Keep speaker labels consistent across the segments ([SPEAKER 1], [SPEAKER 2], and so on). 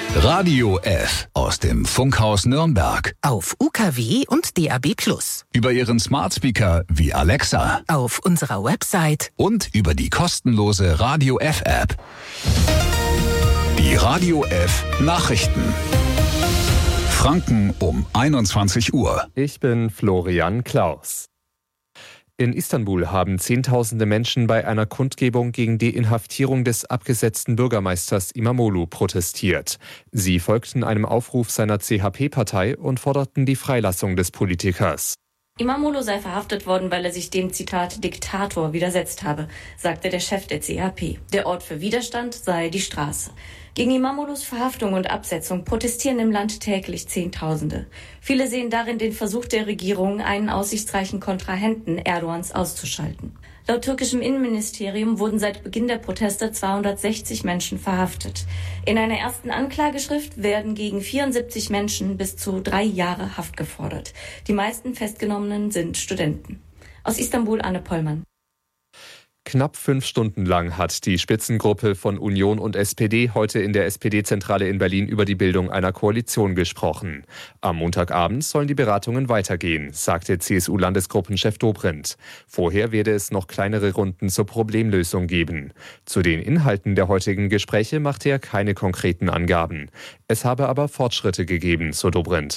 [SPEAKER 1] Radio F aus dem Funkhaus Nürnberg.
[SPEAKER 2] Auf UKW und DAB+.
[SPEAKER 1] Über Ihren Smart Speaker wie Alexa.
[SPEAKER 2] Auf unserer Website.
[SPEAKER 1] Und über die kostenlose Radio F App. Die Radio F Nachrichten. Franken um 21 Uhr.
[SPEAKER 3] Ich bin Florian Klaus. In Istanbul haben Zehntausende Menschen bei einer Kundgebung gegen die Inhaftierung des abgesetzten Bürgermeisters İmamoğlu protestiert. Sie folgten einem Aufruf seiner CHP-Partei und forderten die Freilassung des Politikers.
[SPEAKER 4] İmamoğlu sei verhaftet worden, weil er sich dem, Zitat, Diktator widersetzt habe, sagte der Chef der CHP. Der Ort für Widerstand sei die Straße. Gegen İmamoğlu's Verhaftung und Absetzung protestieren im Land täglich Zehntausende. Viele sehen darin den Versuch der Regierung, einen aussichtsreichen Kontrahenten Erdogans auszuschalten. Laut türkischem Innenministerium wurden seit Beginn der Proteste 260 Menschen verhaftet. In einer ersten Anklageschrift werden gegen 74 Menschen bis zu 3 Jahre Haft gefordert. Die meisten Festgenommenen sind Studenten. Aus Istanbul, Anne Pollmann.
[SPEAKER 3] Knapp 5 Stunden lang hat die Spitzengruppe von Union und SPD heute in der SPD-Zentrale in Berlin über die Bildung einer Koalition gesprochen. Am Montagabend sollen die Beratungen weitergehen, sagte CSU-Landesgruppenchef Dobrindt. Vorher werde es noch kleinere Runden zur Problemlösung geben. Zu den Inhalten der heutigen Gespräche machte er keine konkreten Angaben. Es habe aber Fortschritte gegeben, so Dobrindt.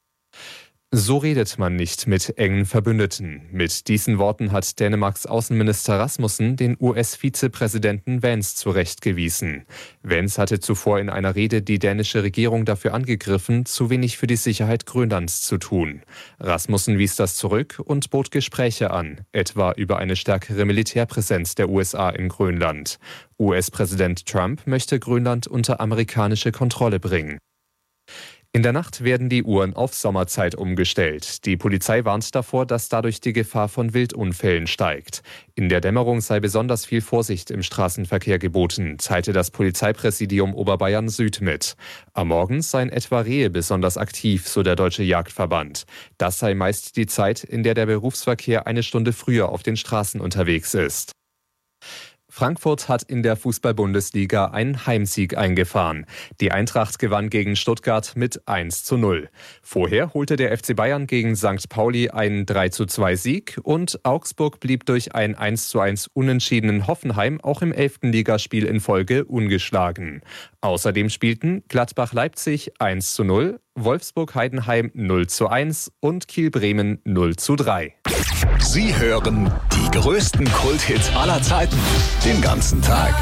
[SPEAKER 3] So redet man nicht mit engen Verbündeten. Mit diesen Worten hat Dänemarks Außenminister Rasmussen den US-Vizepräsidenten Vance zurechtgewiesen. Vance hatte zuvor in einer Rede die dänische Regierung dafür angegriffen, zu wenig für die Sicherheit Grönlands zu tun. Rasmussen wies das zurück und bot Gespräche an, etwa über eine stärkere Militärpräsenz der USA in Grönland. US-Präsident Trump möchte Grönland unter amerikanische Kontrolle bringen. In der Nacht werden die Uhren auf Sommerzeit umgestellt. Die Polizei warnt davor, dass dadurch die Gefahr von Wildunfällen steigt. In der Dämmerung sei besonders viel Vorsicht im Straßenverkehr geboten, teilte das Polizeipräsidium Oberbayern Süd mit. Am Morgen seien etwa Rehe besonders aktiv, so der Deutsche Jagdverband. Das sei meist die Zeit, in der der Berufsverkehr eine Stunde früher auf den Straßen unterwegs ist. Frankfurt hat in der Fußball-Bundesliga einen Heimsieg eingefahren. Die Eintracht gewann gegen Stuttgart mit 1:0. Vorher holte der FC Bayern gegen St. Pauli einen 3:2 Sieg und Augsburg blieb durch einen 1:1 unentschiedenen Hoffenheim auch im 11. Ligaspiel in Folge ungeschlagen. Außerdem spielten Gladbach-Leipzig 1:0, Wolfsburg-Heidenheim 0:1 und Kiel-Bremen 0:3.
[SPEAKER 1] Sie hören die größten Kulthits aller Zeiten den ganzen Tag.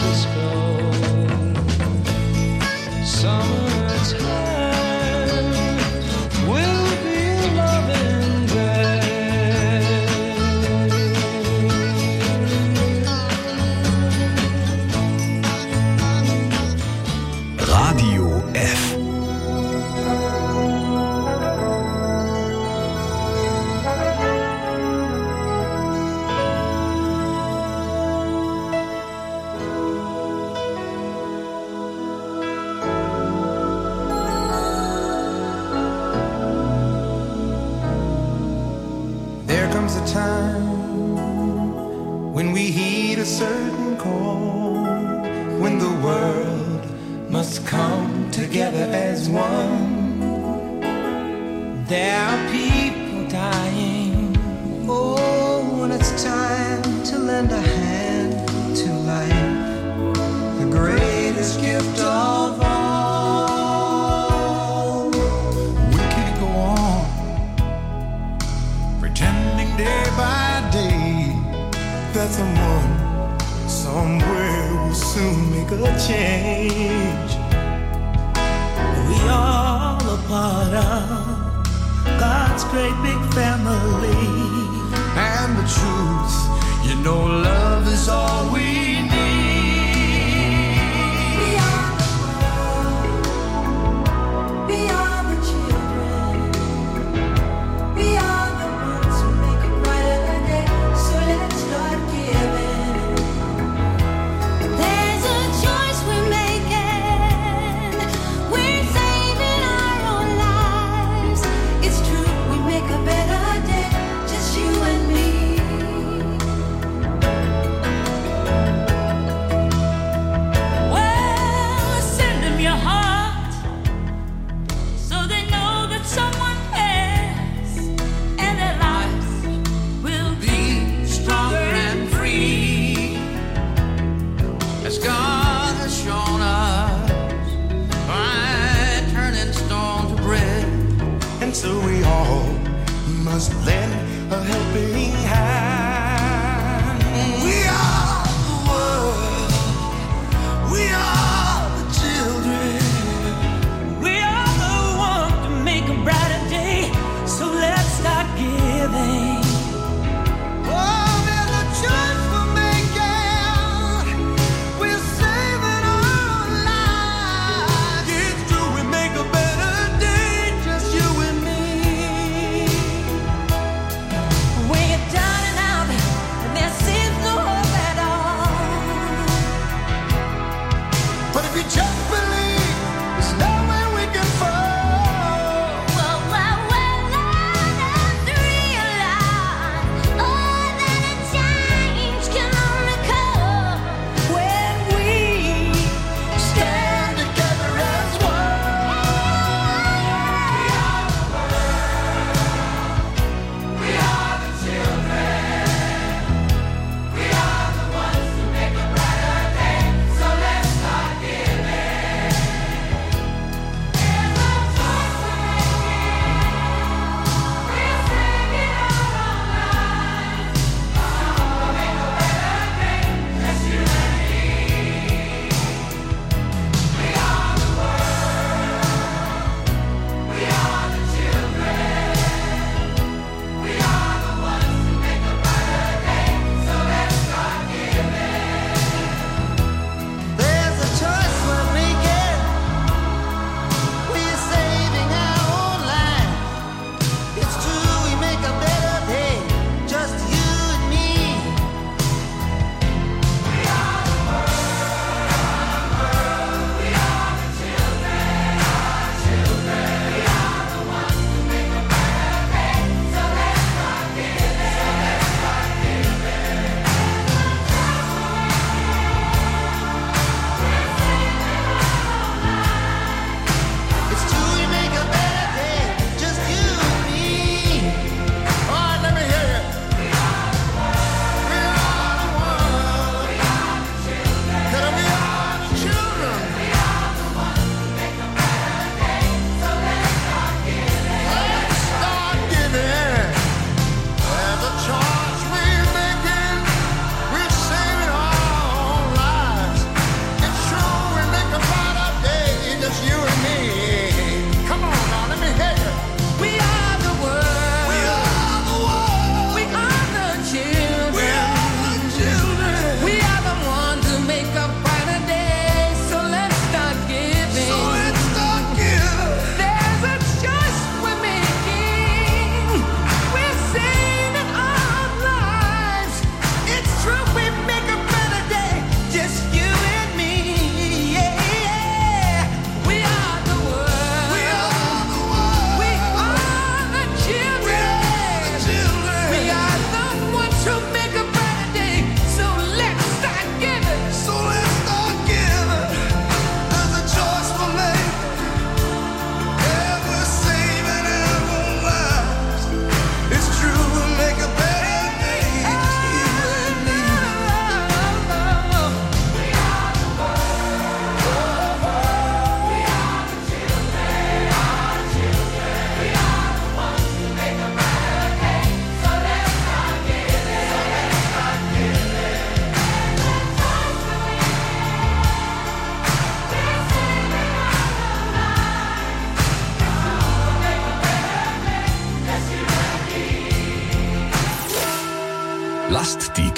[SPEAKER 5] Francisco. Summertime will be loving there.
[SPEAKER 1] Radio F.
[SPEAKER 6] There comes a time when we heed a certain call, when the world must come together as one. There are people dying. Oh, when it's time to lend a hand to life, the greatest gift of all. We can't go on pretending day by day that someone somewhere will soon make a change. We all a part of God's great big family. And the truth, you know, love is all we need. We are the world. We are the children. We are the ones who make a brighter day. So let's start giving.
[SPEAKER 7] There's a choice we're making. We're saving our own lives. It's true, we make a better day, just you and me. Well, send them your heart so they know that someone cares, and their lives will be stronger and free.
[SPEAKER 6] As God has shown us by turning stone to bread. And so we all must lend a helping hand. We are the world. We are the children.
[SPEAKER 5] We are the one to make a brighter day, so let's start giving.
[SPEAKER 6] Oh, there's a choice we're making. We're saving our lives. It's true, we make a better day, just you and me.
[SPEAKER 7] Way it down.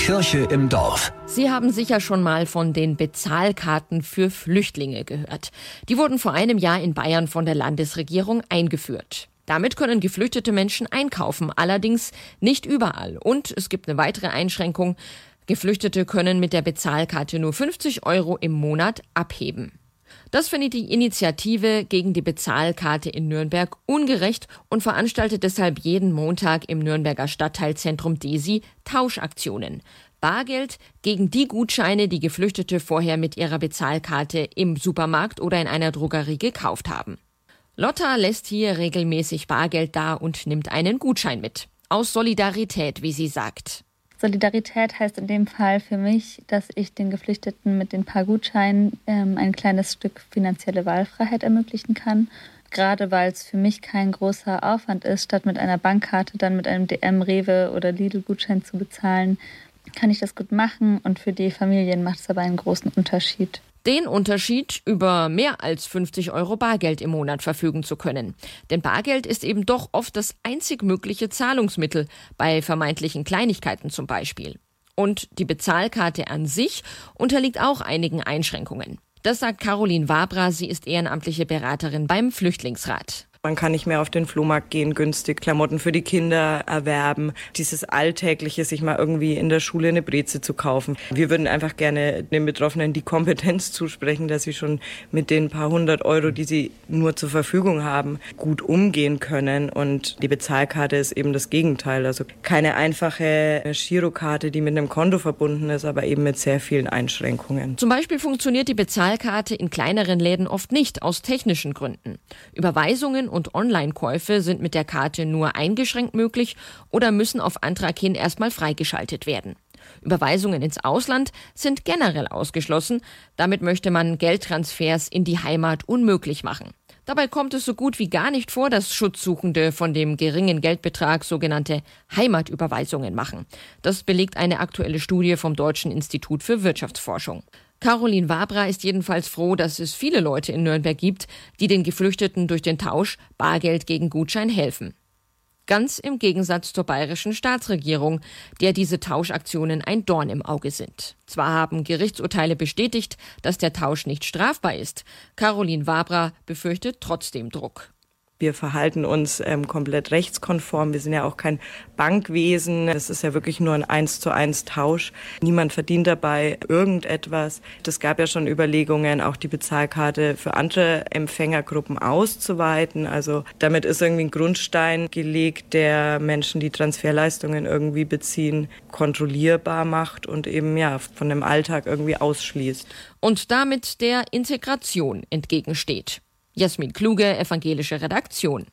[SPEAKER 1] Kirche im Dorf.
[SPEAKER 8] Sie haben sicher schon mal von den Bezahlkarten für Flüchtlinge gehört. Die wurden vor einem Jahr in Bayern von der Landesregierung eingeführt. Damit können geflüchtete Menschen einkaufen, allerdings nicht überall. Und es gibt eine weitere Einschränkung. Geflüchtete können mit der Bezahlkarte nur 50 € im Monat abheben. Das findet die Initiative gegen die Bezahlkarte in Nürnberg ungerecht und veranstaltet deshalb jeden Montag im Nürnberger Stadtteilzentrum Desi Tauschaktionen. Bargeld gegen die Gutscheine, die Geflüchtete vorher mit ihrer Bezahlkarte im Supermarkt oder in einer Drogerie gekauft haben. Lotta lässt hier regelmäßig Bargeld da und nimmt einen Gutschein mit. Aus Solidarität, wie sie sagt.
[SPEAKER 9] Solidarität heißt in dem Fall für mich, dass ich den Geflüchteten mit den paar Gutscheinen ein kleines Stück finanzielle Wahlfreiheit ermöglichen kann. Gerade weil es für mich kein großer Aufwand ist, statt mit einer Bankkarte dann mit einem DM, Rewe oder Lidl-Gutschein zu bezahlen, kann ich das gut machen und für die Familien macht es aber einen großen Unterschied.
[SPEAKER 8] Den Unterschied, über mehr als 50 € Bargeld im Monat verfügen zu können. Denn Bargeld ist eben doch oft das einzig mögliche Zahlungsmittel, bei vermeintlichen Kleinigkeiten zum Beispiel. Und die Bezahlkarte an sich unterliegt auch einigen Einschränkungen. Das sagt Caroline Wabra, sie ist ehrenamtliche Beraterin beim Flüchtlingsrat.
[SPEAKER 10] Man kann nicht mehr auf den Flohmarkt gehen, günstig Klamotten für die Kinder erwerben. Dieses Alltägliche, sich mal irgendwie in der Schule eine Breze zu kaufen. Wir würden einfach gerne den Betroffenen die Kompetenz zusprechen, dass sie schon mit den paar 100 €, die sie nur zur Verfügung haben, gut umgehen können. Und die Bezahlkarte ist eben das Gegenteil. Also keine einfache Girokarte, die mit einem Konto verbunden ist, aber eben mit sehr vielen Einschränkungen.
[SPEAKER 8] Zum Beispiel funktioniert die Bezahlkarte in kleineren Läden oft nicht, aus technischen Gründen. Überweisungen und Online-Käufe sind mit der Karte nur eingeschränkt möglich oder müssen auf Antrag hin erstmal freigeschaltet werden. Überweisungen ins Ausland sind generell ausgeschlossen. Damit möchte man Geldtransfers in die Heimat unmöglich machen. Dabei kommt es so gut wie gar nicht vor, dass Schutzsuchende von dem geringen Geldbetrag sogenannte Heimatüberweisungen machen. Das belegt eine aktuelle Studie vom Deutschen Institut für Wirtschaftsforschung. Caroline Wabra ist jedenfalls froh, dass es viele Leute in Nürnberg gibt, die den Geflüchteten durch den Tausch Bargeld gegen Gutschein helfen. Ganz im Gegensatz zur bayerischen Staatsregierung, der diese Tauschaktionen ein Dorn im Auge sind. Zwar haben Gerichtsurteile bestätigt, dass der Tausch nicht strafbar ist. Caroline Wabra befürchtet trotzdem Druck.
[SPEAKER 10] Wir verhalten uns komplett rechtskonform. Wir sind ja auch kein Bankwesen. Es ist ja wirklich nur ein 1:1 Tausch. Niemand verdient dabei irgendetwas. Es gab ja schon Überlegungen, auch die Bezahlkarte für andere Empfängergruppen auszuweiten. Also damit ist irgendwie ein Grundstein gelegt, der Menschen, die Transferleistungen irgendwie beziehen, kontrollierbar macht und eben ja von dem Alltag irgendwie ausschließt.
[SPEAKER 8] Und damit der Integration entgegensteht. Jasmin Kluge, evangelische Redaktion.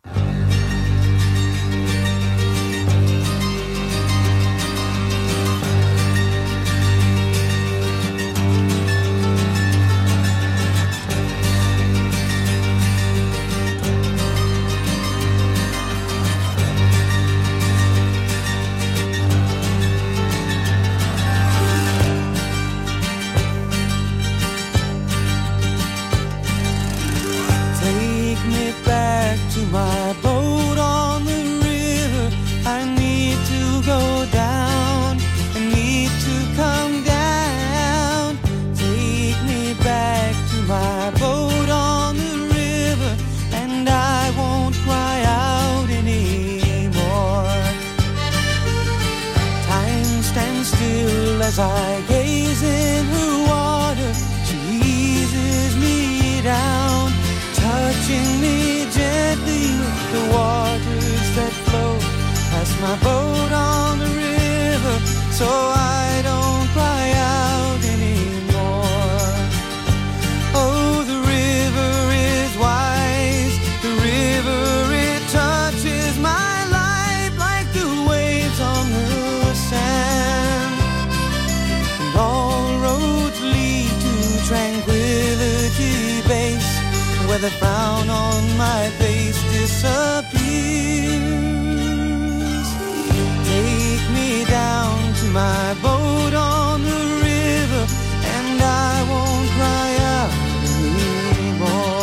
[SPEAKER 6] My boat on the river, I need to go down, I need to come down. Take me back to my boat on the river, and I won't cry out anymore. Time stands still as I gaze in her water, she eases me down, touching me gently with the waters that flow past my boat on the river, so I don't cry out anymore. Oh, the river is wise, the river, it touches my life like the waves on the sand, and all roads lead to tranquility base, where the frown on my face disappears. Take me down to my boat on the river, and I won't cry out anymore.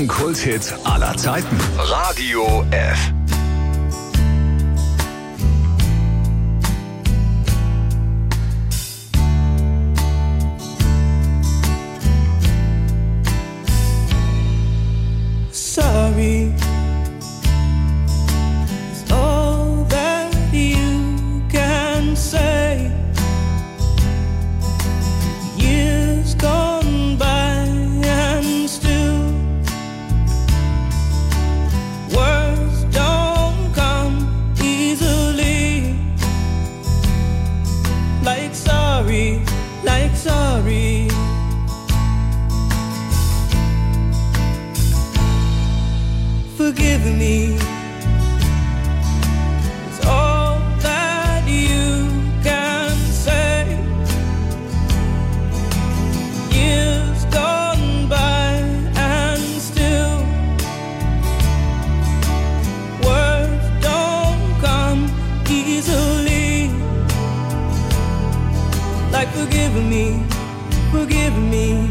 [SPEAKER 1] größten Kulthits aller Zeiten. Radio F.
[SPEAKER 6] Sorry is all that you can say. Years gone by and still words don't come easily. Like sorry, like sorry. Forgive me, it's all that you can say. Years gone by and still words don't come easily. Like forgive me, forgive me.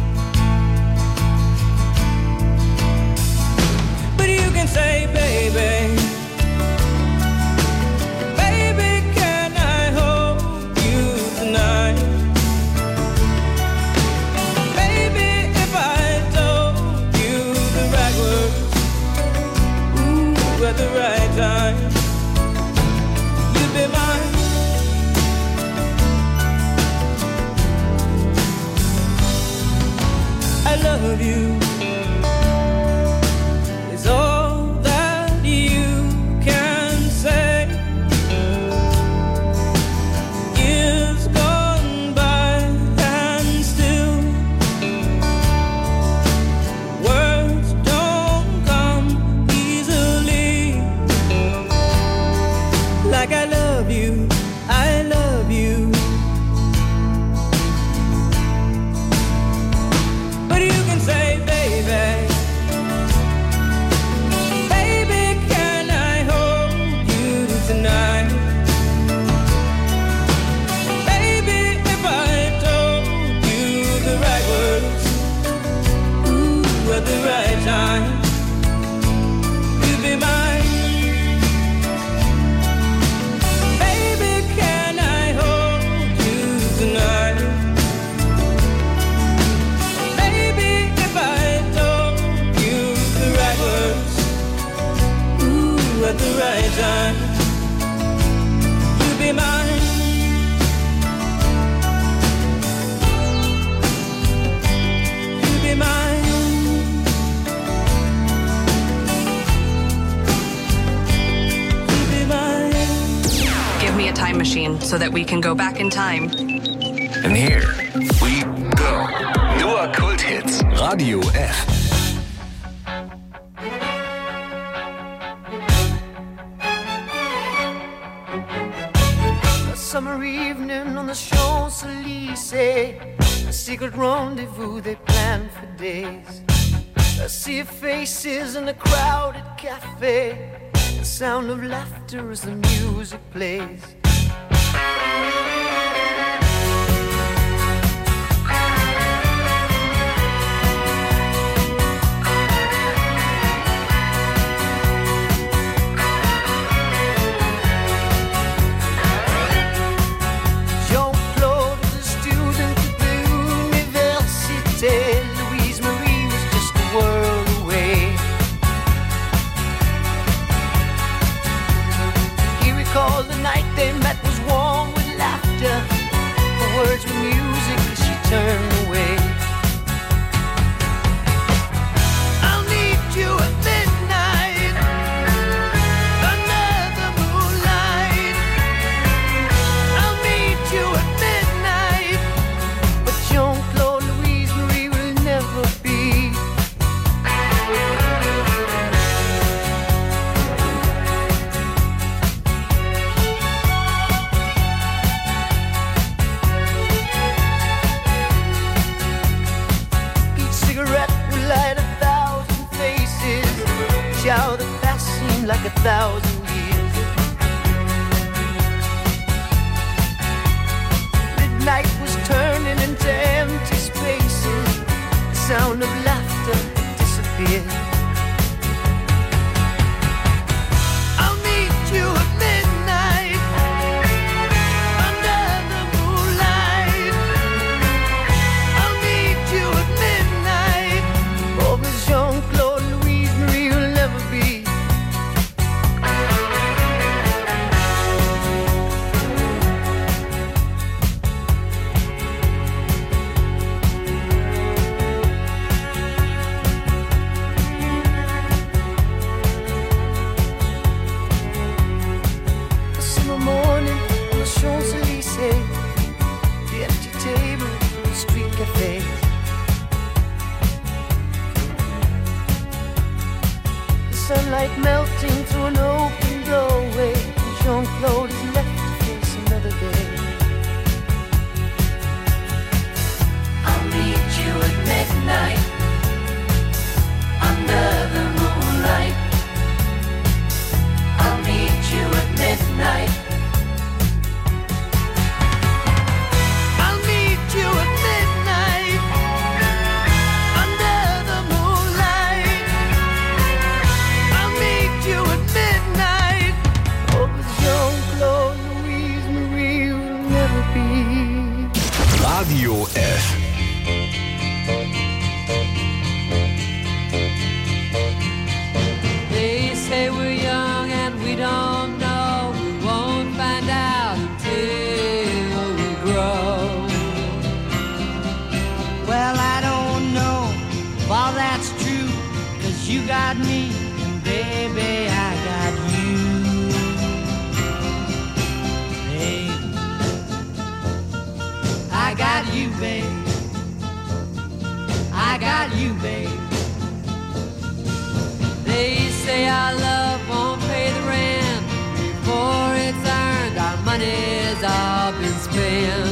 [SPEAKER 6] Say, baby, baby, can I hold you tonight? Baby, if I told you the right words, ooh, at the right time, you'd be mine. I love you. It's all
[SPEAKER 11] so that we can go back in time.
[SPEAKER 1] And here we go. Nur Kulthits. Radio F.
[SPEAKER 12] A summer evening on the Champs-Élysées, a secret rendezvous they planned for days. A sea of faces in a crowded cafe, the sound of laughter as the music plays. Jean-Claude was a student at the Université. Louise Marie was just a world away. He recalled the night they met was warm with laughter. sunlight melting through an open doorway. Jean-Claude is left to face another day.
[SPEAKER 7] I'll meet you at midnight under the moonlight. I'll meet you at midnight.
[SPEAKER 12] I'll meet you at midnight under the moonlight. I'll meet you at midnight. Oh, but Jean-Claude, Louise Marie will never be.
[SPEAKER 1] Radio F.
[SPEAKER 13] They say we're young and we don't know. We won't find out until we grow.
[SPEAKER 14] Well, I don't know if all that's true, 'cause you got me, and baby, I got you. Babe, I got you, babe. I got you, babe.
[SPEAKER 13] They say our love won't pay the rent before it's earned. Our money's all been spent.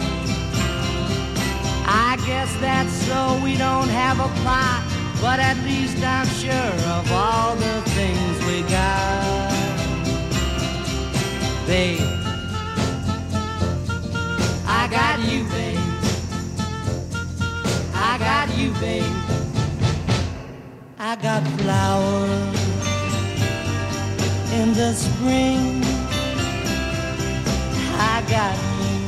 [SPEAKER 14] I guess that's so we don't have a plot, but at least I'm sure of all the things we got. Babe, I got you, babe. I got you, babe. I got flowers in the spring. I got you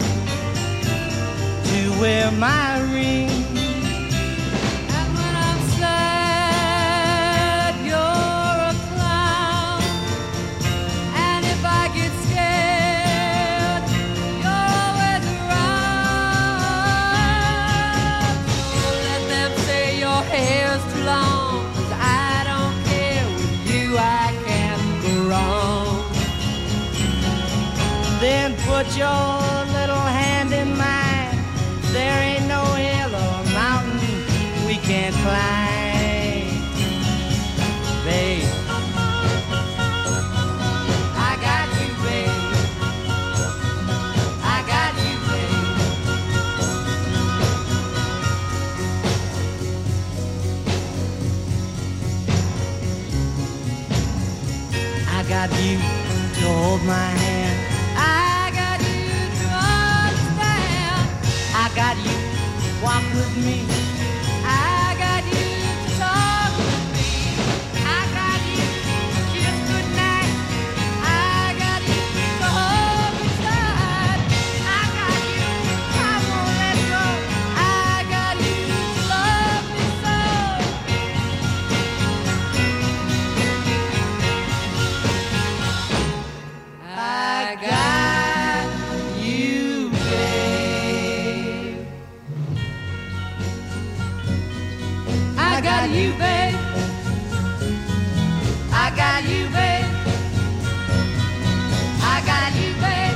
[SPEAKER 14] to wear my ring.
[SPEAKER 13] And when I'm sad, you're a clown. And if I get scared, you're always around. So let them say your hair's too long, 'cause I don't care. With you I can't go wrong.
[SPEAKER 14] Then put your little hand in mine. There ain't no hill or mountain we can't climb. Babe, I got you, babe. I got you, babe. I got you to hold my hand.
[SPEAKER 13] I got you to understand.
[SPEAKER 14] I got you to walk with me.
[SPEAKER 13] I got you to talk with me.
[SPEAKER 14] I got you to kiss goodnight.
[SPEAKER 13] I got you to hold me tight.
[SPEAKER 14] I got you, I won't let go.
[SPEAKER 13] I got you to love me so.
[SPEAKER 14] I got you, babe.
[SPEAKER 13] I got you, babe.
[SPEAKER 14] I got you, babe. I got you, babe.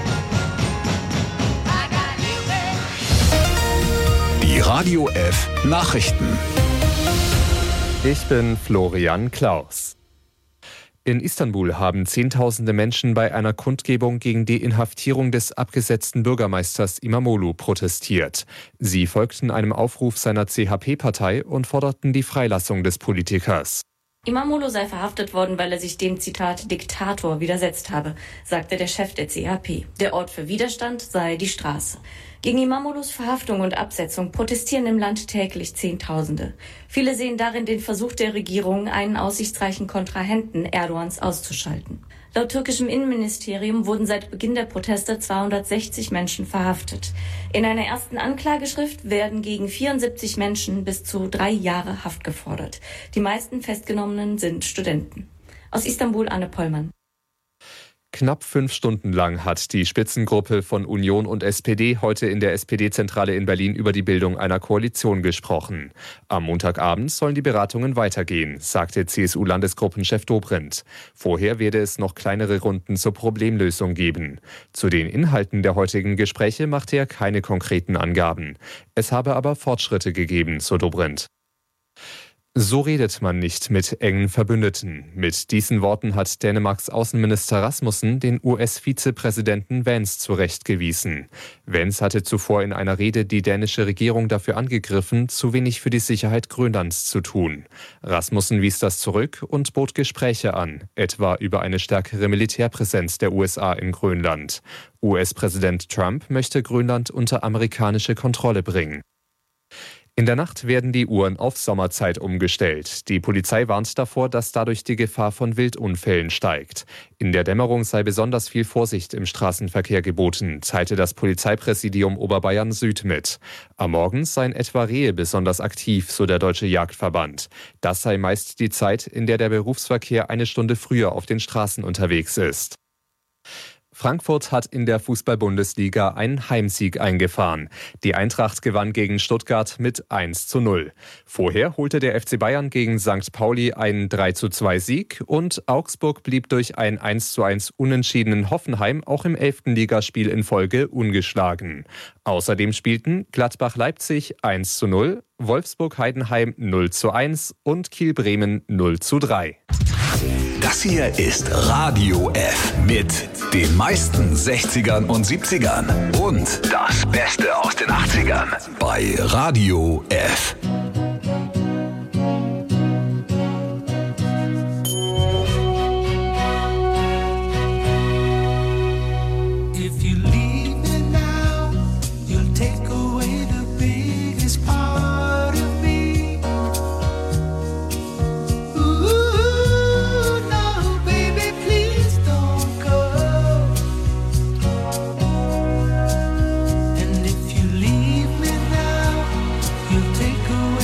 [SPEAKER 14] I got you, babe.
[SPEAKER 1] Die Radio F Nachrichten.
[SPEAKER 3] Ich bin Florian Klaus. In Istanbul haben Zehntausende Menschen bei einer Kundgebung gegen die Inhaftierung des abgesetzten Bürgermeisters İmamoğlu protestiert. Sie folgten einem Aufruf seiner CHP-Partei und forderten die Freilassung des Politikers.
[SPEAKER 4] İmamoğlu sei verhaftet worden, weil er sich dem, Zitat, Diktator widersetzt habe, sagte der Chef der CHP. Der Ort für Widerstand sei die Straße. Gegen İmamoğlus Verhaftung und Absetzung protestieren im Land täglich Zehntausende. Viele sehen darin den Versuch der Regierung, einen aussichtsreichen Kontrahenten Erdogans auszuschalten. Laut türkischem Innenministerium wurden seit Beginn der Proteste 260 Menschen verhaftet. In einer ersten Anklageschrift werden gegen 74 Menschen bis zu 3 Jahre Haft gefordert. Die meisten Festgenommenen sind Studenten. Aus Istanbul Anne Pollmann.
[SPEAKER 3] Knapp 5 Stunden lang hat die Spitzengruppe von Union und SPD heute in der SPD-Zentrale in Berlin über die Bildung einer Koalition gesprochen. Am Montagabend sollen die Beratungen weitergehen, sagte CSU-Landesgruppenchef Dobrindt. Vorher werde es noch kleinere Runden zur Problemlösung geben. Zu den Inhalten der heutigen Gespräche machte er keine konkreten Angaben. Es habe aber Fortschritte gegeben, so Dobrindt. So redet man nicht mit engen Verbündeten. Mit diesen Worten hat Dänemarks Außenminister Rasmussen den US-Vizepräsidenten Vance zurechtgewiesen. Vance hatte zuvor in einer Rede die dänische Regierung dafür angegriffen, zu wenig für die Sicherheit Grönlands zu tun. Rasmussen wies das zurück und bot Gespräche an, etwa über eine stärkere Militärpräsenz der USA in Grönland. US-Präsident Trump möchte Grönland unter amerikanische Kontrolle bringen. In der Nacht werden die Uhren auf Sommerzeit umgestellt. Die Polizei warnt davor, dass dadurch die Gefahr von Wildunfällen steigt. In der Dämmerung sei besonders viel Vorsicht im Straßenverkehr geboten, teilte das Polizeipräsidium Oberbayern Süd mit. Am Morgen seien etwa Rehe besonders aktiv, so der Deutsche Jagdverband. Das sei meist die Zeit, in der der Berufsverkehr eine Stunde früher auf den Straßen unterwegs ist. Frankfurt hat in der Fußball-Bundesliga einen Heimsieg eingefahren. Die Eintracht gewann gegen Stuttgart mit 1:0. Vorher holte der FC Bayern gegen St. Pauli einen 3:2-Sieg und Augsburg blieb durch einen 1:1 unentschiedenen Hoffenheim auch im 11. Ligaspiel in Folge ungeschlagen. Außerdem spielten Gladbach-Leipzig 1:0, Wolfsburg-Heidenheim 0:1 und Kiel-Bremen 0:3.
[SPEAKER 1] Das hier ist Radio F mit den meisten 60ern und 70ern und das Beste aus den 80ern bei Radio F.
[SPEAKER 6] If you leave me now, you'll take away the biggest part of me. Ooh, no, baby, please don't go. And if you leave me now, you'll take away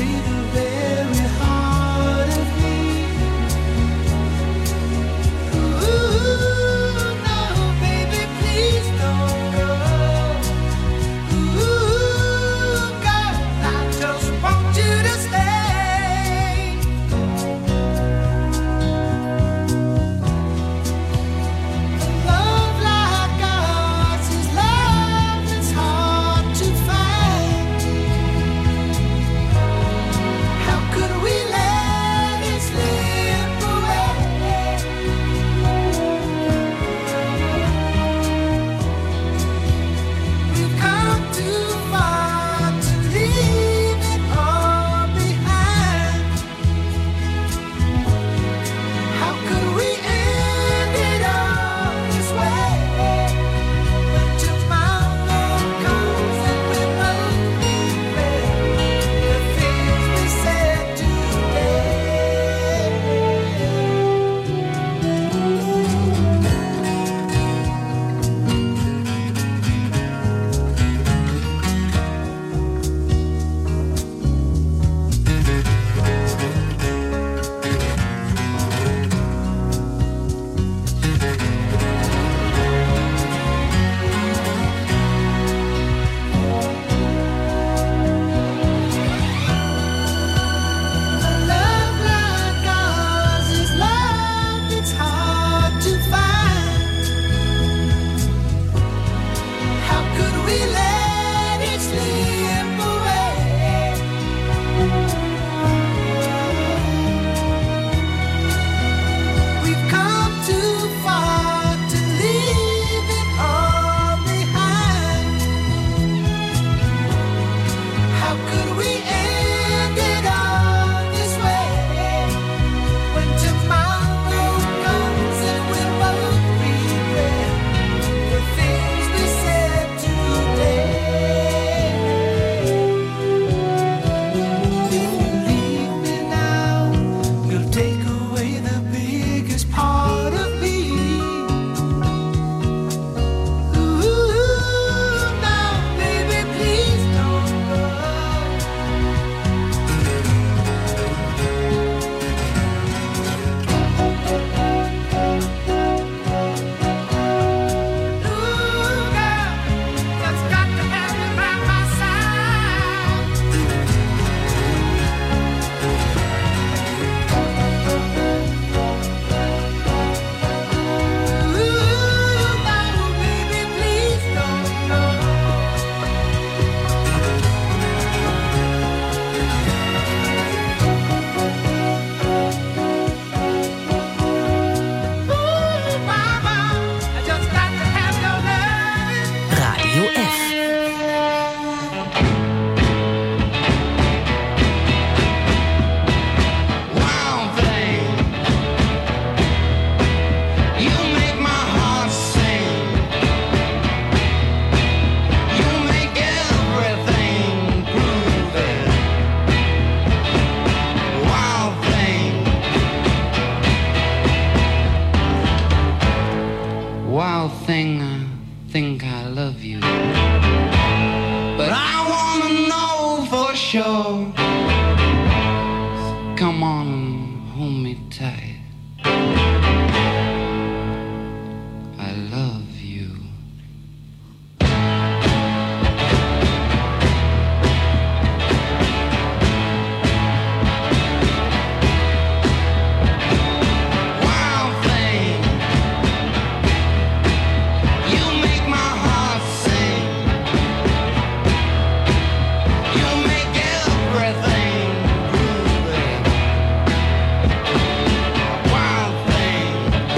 [SPEAKER 14] think I love you. But I wanna know for sure. So come on and hold me tight. I love you. Wild thing, you make my heart sing. You make everything groovy. Wild thing.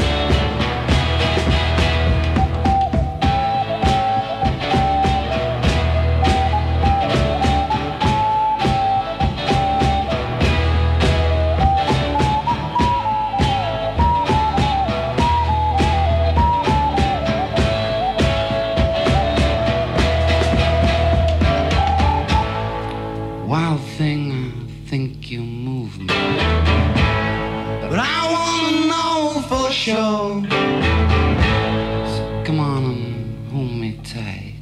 [SPEAKER 14] Wild thing, I think you move me. But I wanna know for sure. So come on and hold me tight.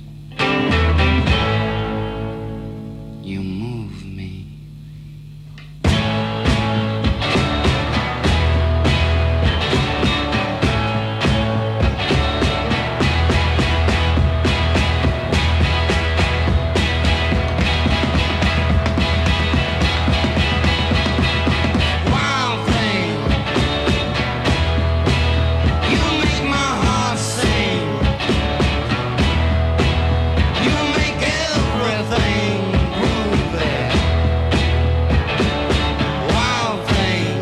[SPEAKER 14] You move me. Wild thing, you make my heart sing. You make everything groovy. Wild thing,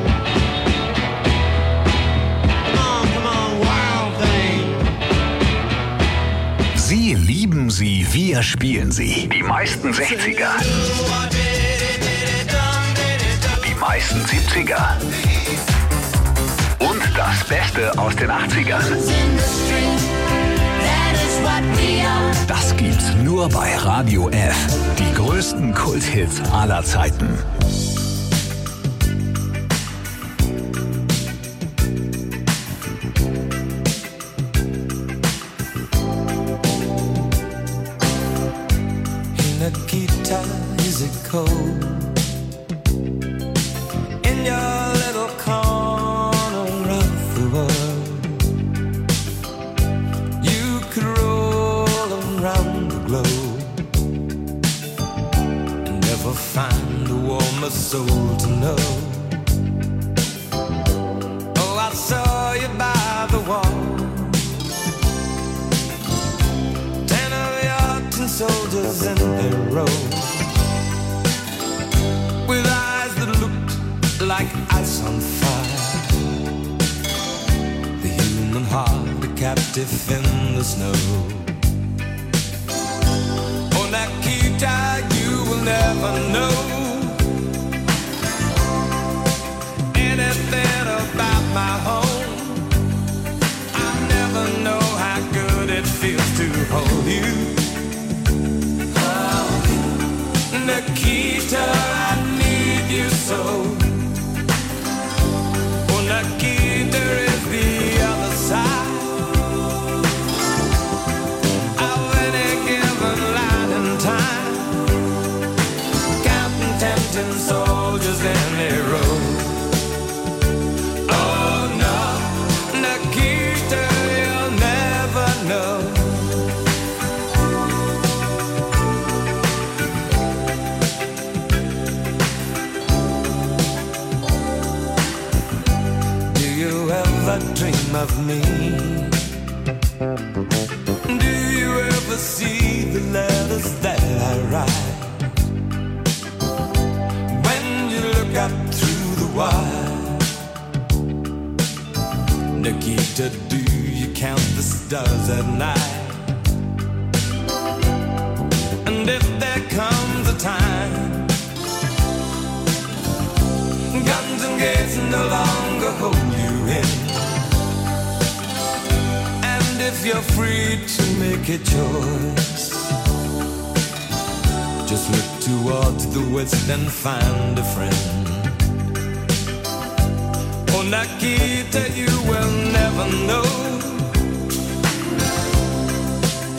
[SPEAKER 14] come on, wild thing.
[SPEAKER 1] Sie lieben sie, wir spielen sie. Die meisten 60er. Die meisten 70er. Und das Beste aus den 80ern. Das gibt's nur bei Radio F. Die größten Kulthits aller Zeiten.
[SPEAKER 6] Nikita, is it cold in your little corner of the world? You could roll around the globe and never find a warmer soul to know. Oh, I saw you by the wall. 10 of your tin soldiers in their row, with eyes that looked like ice on fire. The human heart, a captive in the snow. Oh, Nikita, you will never know anything about my home. I never know how good it feels to hold you. Nikita, I need you so. Oh, Nikita is the other side of any given light and time. Counting tempting soldiers in their row. Oh no, Nikita, you'll never know. Dream of me? Do you ever see the letters that I write? When you look up through the wire, Nikita, do you count the stars at night? And if there comes a time guns and gates no longer hold you in, if you're free to make a choice, just look towards the west and find a friend. Oh, Nikita, you will never know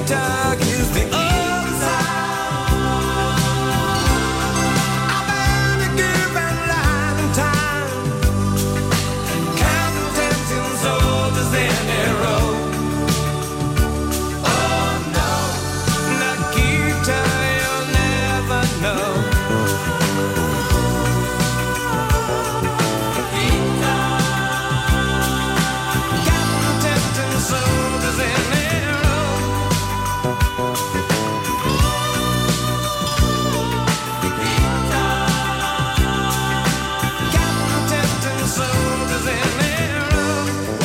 [SPEAKER 6] Tag is the other side. I've been a given line in time, counting tempting soldiers in their row. Oh no, that guitar you'll never know. Soldiers in their row. Captain soldiers in their row.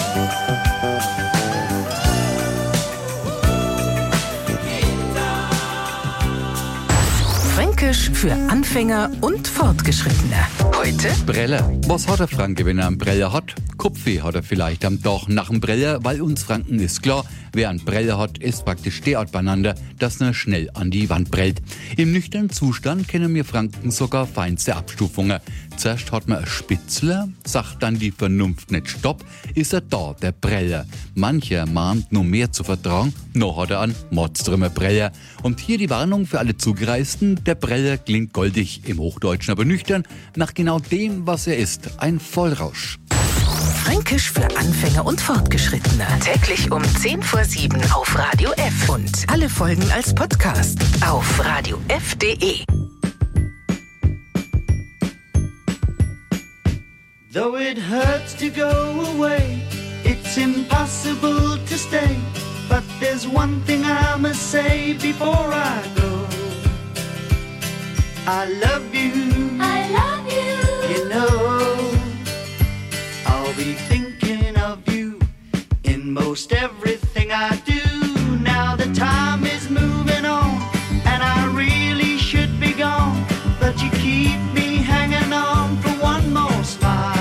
[SPEAKER 2] Fränkisch für Anfänger und Fortgeschrittene. Heute
[SPEAKER 15] Brille. Was hat der Franke, wenn er einen Brille hat? Kopfweh hat er vielleicht am Tag nach dem Brille, weil uns Franken ist klar, wer einen Brille hat, ist praktisch derart beieinander, dass er schnell an die Wand prellt. Im nüchternen Zustand kennen wir Franken sogar feinste Abstufungen. Zuerst hat man ein Spitzler, sagt dann die Vernunft nicht Stopp, ist er da, der Breller. Mancher mahnt nur mehr zu vertragen, noch hat er einen Mordströmer Breller. Und hier die Warnung für alle Zugereisten, der Breller klingt goldig, im Hochdeutschen aber nüchtern, nach genau dem, was er ist, ein Vollrausch.
[SPEAKER 2] Fränkisch für Anfänger und Fortgeschrittene. Täglich um 6:50 auf Radio F. Und alle Folgen als Podcast auf radiof.de.
[SPEAKER 16] Though it hurts to go away, it's impossible to stay. But there's one thing I must say before I go. I love you. I love you. You know, I'll be thinking of you in most everything I do. Now the time is moving on, and I really should be gone, but you keep me hanging on for one more smile.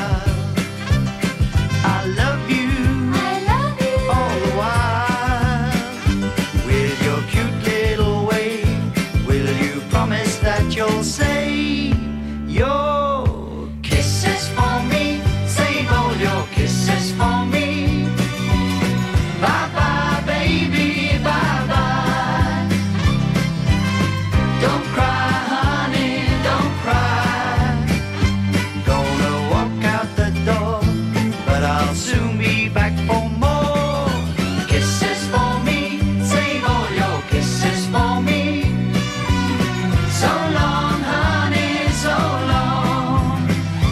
[SPEAKER 16] I love you all the while. With your cute little way, will you promise that you'll say your kisses for me? Save all your kisses for me. Bye bye, baby, bye bye. Don't cry, honey, don't cry. Gonna walk out the door, but I'll soon be back for more. Kisses for me, save all your kisses for me. So long, honey, so long.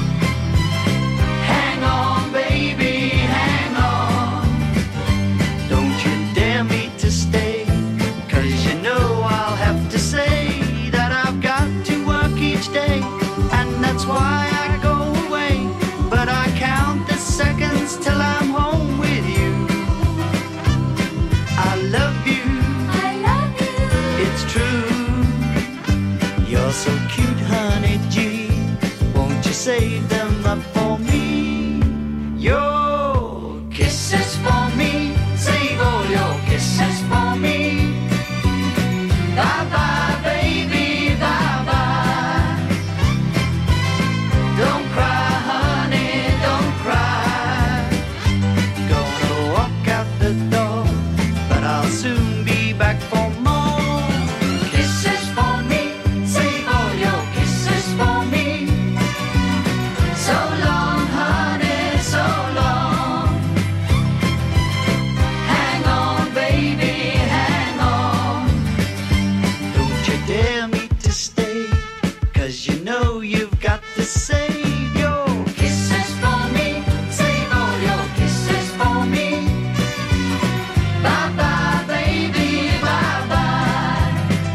[SPEAKER 16] Hang on, baby, hang on. Don't you dare me to stay, 'cause you know I'll have to say that I've got to work each day, and that's why I go away. But I count the seconds till I'm home with you. I love you. I love you. It's true. You're so cute, honey G. Won't you save them up for me? Your kisses for me. Save all your kisses for me. Bye bye, baby, bye bye. Don't cry, honey, don't cry. Gonna walk out the door, but I'll soon be back for more. Kisses for me, save all your kisses for me. So long, honey, so long. Hang on, baby, hang on. Don't you dare me to stay, 'cause you know you've got to save your kisses for me. Save all your kisses for me. Bye bye, baby, bye bye.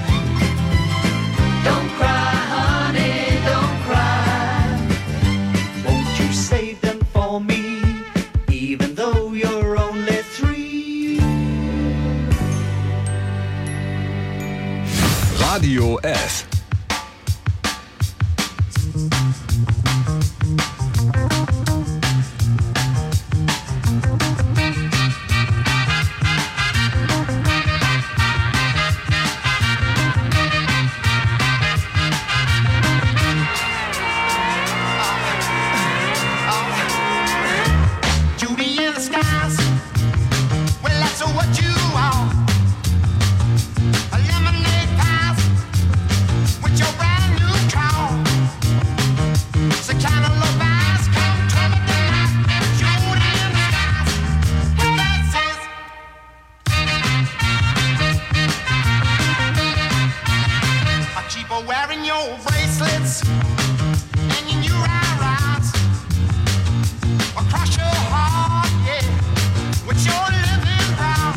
[SPEAKER 16] Don't cry, honey, don't cry. Won't you save them for me, even though you're only 3?
[SPEAKER 1] Radio F.
[SPEAKER 6] Judy in the skies. Well, that's what you are. your bracelets and your new rounds across your heart, yeah, with your living round.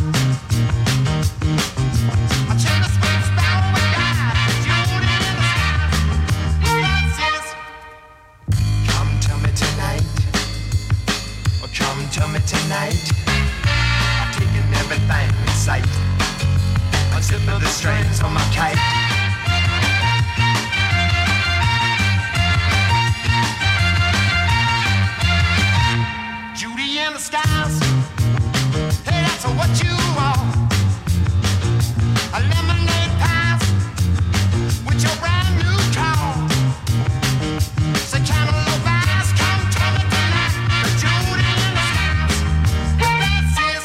[SPEAKER 6] I change the space down with God, Judy in the sky. That's it. Come to me tonight, or come to me tonight. I'm taking everything in sight. Unzip the strings on my kite. Judy in the skies. Hey, that's what you are. A lemonade pass with your brand new car. Say, Cantaloupe eyes, come to me tonight. Judy in the skies. That's it.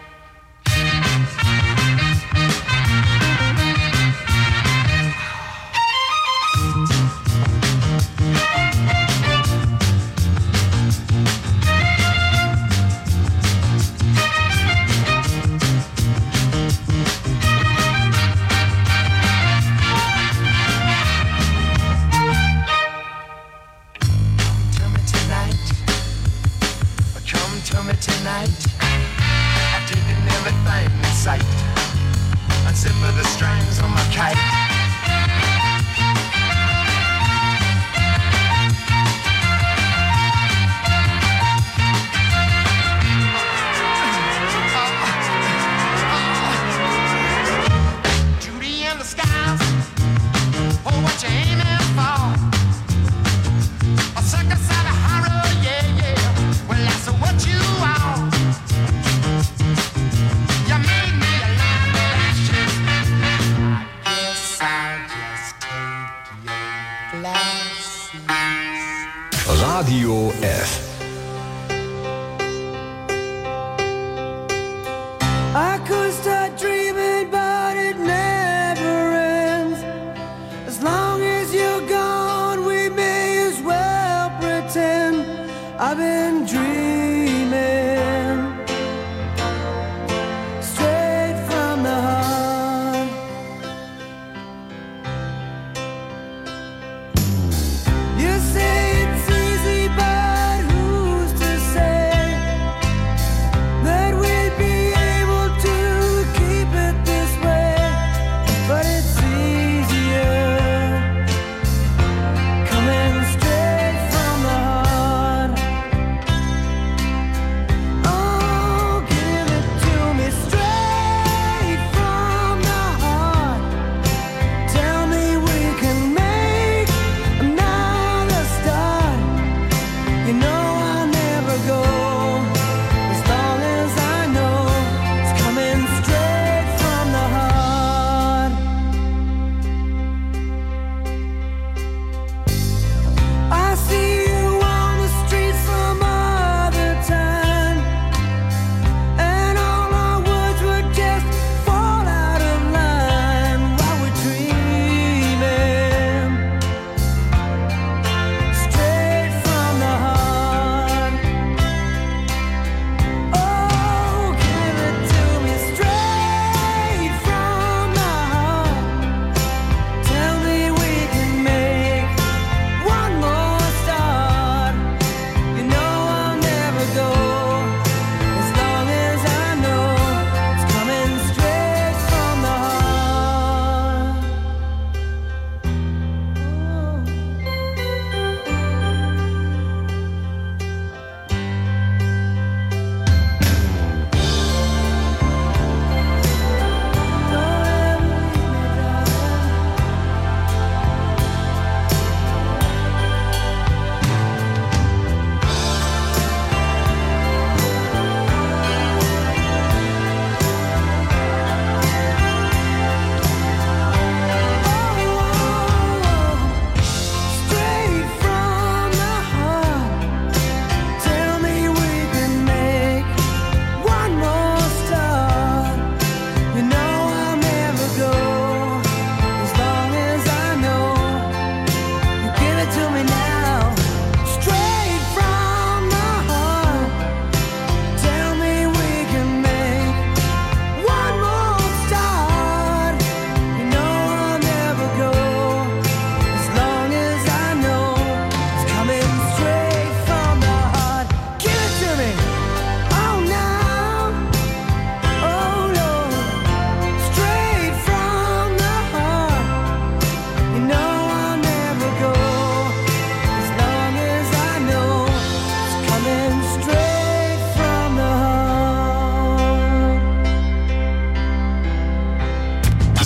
[SPEAKER 6] Tonight, I've taken everything in sight. Unzip the strings on my kite. Judy in the skies. Oh, what you aiming for? A circus out of horror, yeah, yeah. Well, that's what you are. You made me a lamb of ashes. I guess I'll just take your glasses.
[SPEAKER 1] Radio F.
[SPEAKER 12] I could start dreaming, but it never ends. As long as you're gone, we may as well pretend I've been dreaming straight from the heart. You say it's easy, but who's to say that we'd be able to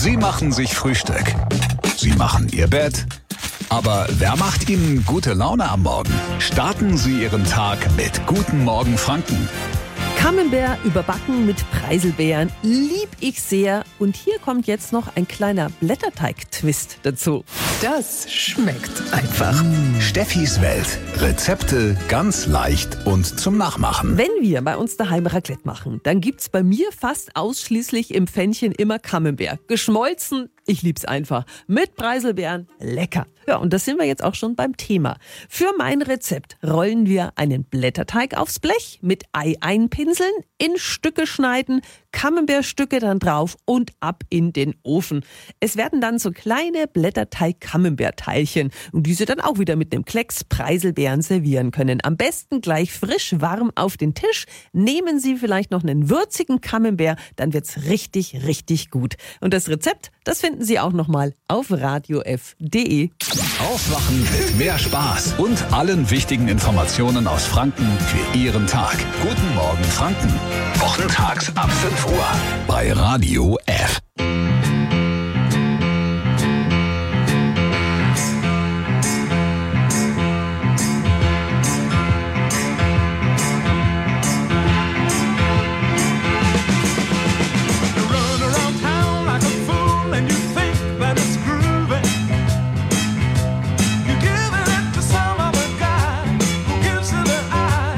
[SPEAKER 1] Sie machen sich Frühstück. Sie machen Ihr Bett. Aber wer macht Ihnen gute Laune am Morgen? Starten Sie Ihren Tag mit Guten Morgen Franken.
[SPEAKER 17] Camembert überbacken mit Preiselbeeren, lieb ich sehr. Und hier kommt jetzt noch ein kleiner Blätterteig-Twist dazu.
[SPEAKER 2] Das schmeckt einfach.
[SPEAKER 1] Steffis Welt. Rezepte ganz leicht und zum Nachmachen.
[SPEAKER 17] Wenn wir bei uns daheim Raclette machen, dann gibt's bei mir fast ausschließlich im Pfännchen immer Camembert. Geschmolzen, ich lieb's einfach. Mit Preiselbeeren, lecker. Ja, und das sind wir jetzt auch schon beim Thema. Für mein Rezept rollen wir einen Blätterteig aufs Blech, mit Ei einpinseln, in Stücke schneiden, Camembert-Stücke dann drauf und ab in den Ofen. Es werden dann so kleine Blätterteig-Camembert-Teilchen und diese dann auch wieder mit einem Klecks Preiselbeeren servieren können. Am besten gleich frisch warm auf den Tisch. Nehmen Sie vielleicht noch einen würzigen Camembert, dann wird's richtig, richtig gut. Und das Rezept, das finden Sie auch nochmal auf radiof.de.
[SPEAKER 1] Aufwachen mit mehr Spaß und allen wichtigen Informationen aus Franken für Ihren Tag. Guten Morgen Franken. Wochentags ab 5 Uhr bei Radio F.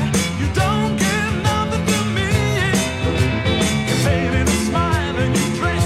[SPEAKER 6] Baby, the smile and you drink.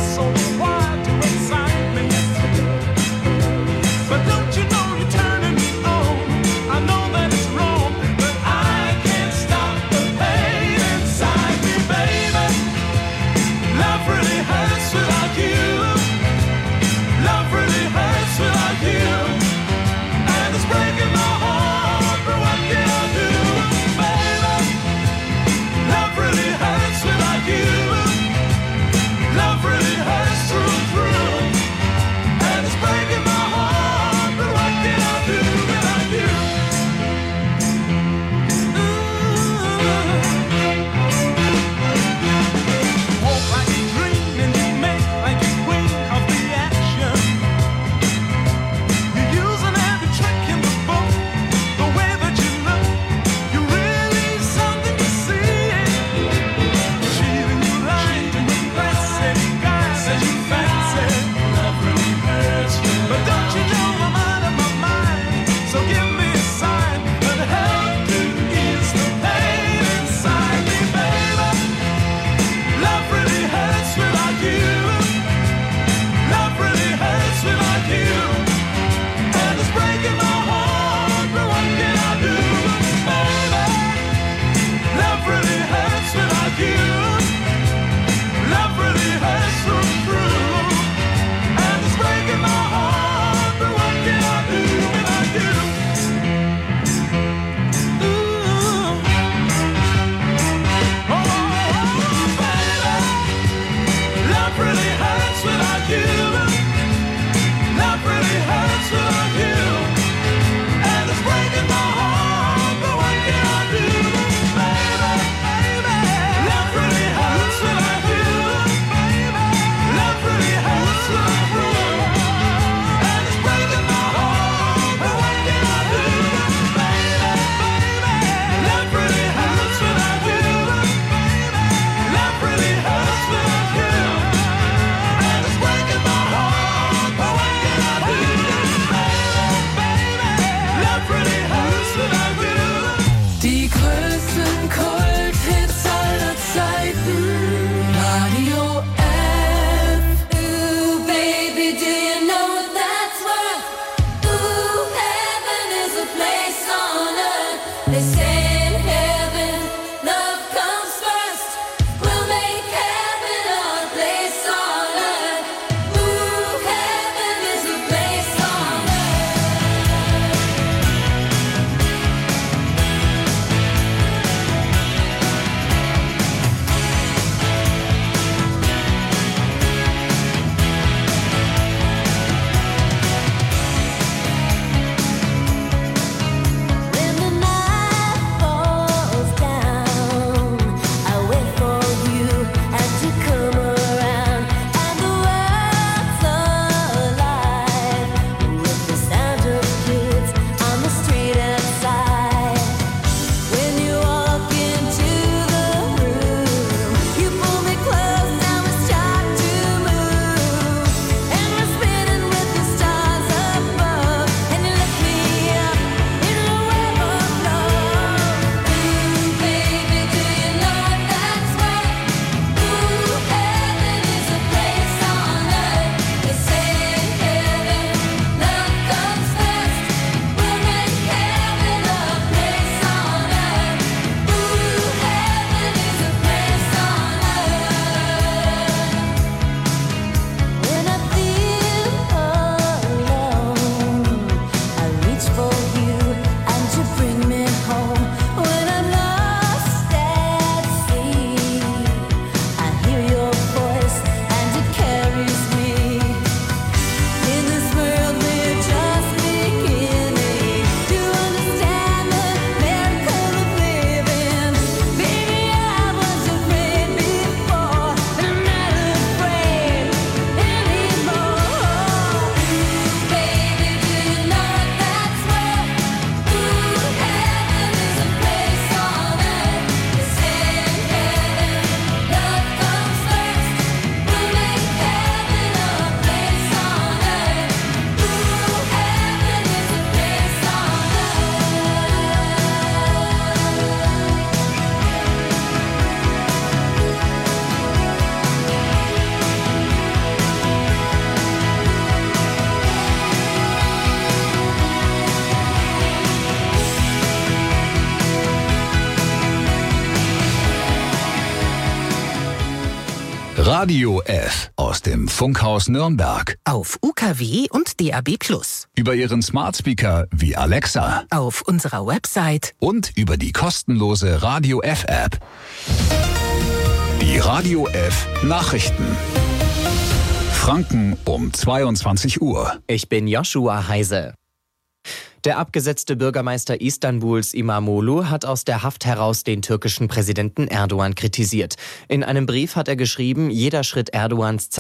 [SPEAKER 1] Radio F aus dem Funkhaus Nürnberg.
[SPEAKER 2] Auf UKW und DAB+.
[SPEAKER 1] Über Ihren Smart Speaker wie Alexa.
[SPEAKER 2] Auf unserer Website.
[SPEAKER 1] Und über die kostenlose Radio F App. Die Radio F Nachrichten. Franken um 22 Uhr.
[SPEAKER 18] Ich bin Joshua Heise. Der abgesetzte Bürgermeister Istanbuls İmamoğlu hat aus der Haft heraus den türkischen Präsidenten Erdogan kritisiert. In einem Brief hat er geschrieben, jeder Schritt Erdogans